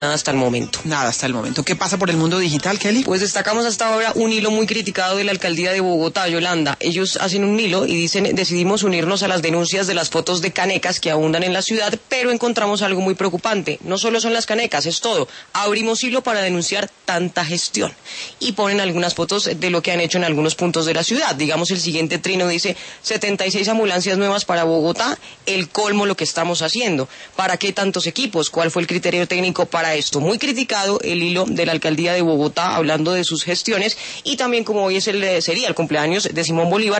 Nada hasta el momento. Nada hasta el momento. ¿Qué pasa por el mundo digital, Kelly? Pues destacamos hasta ahora un hilo muy criticado de la alcaldía de Bogotá, Yolanda. Ellos hacen un hilo y dicen: decidimos unirnos a las denuncias de las fotos de canecas que abundan en la ciudad, pero encontramos algo muy preocupante. No solo son las canecas, es todo. Abrimos hilo para denunciar tanta gestión. Y ponen algunas fotos de lo que han hecho en algunos puntos de la ciudad. Digamos, el siguiente trino dice: 76 ambulancias nuevas para Bogotá, el colmo lo que estamos haciendo. ¿Para qué tantos equipos? ¿Cuál fue el criterio técnico para esto? Muy criticado el hilo de la alcaldía de Bogotá hablando de sus gestiones, y también, como hoy sería el cumpleaños de Simón Bolívar,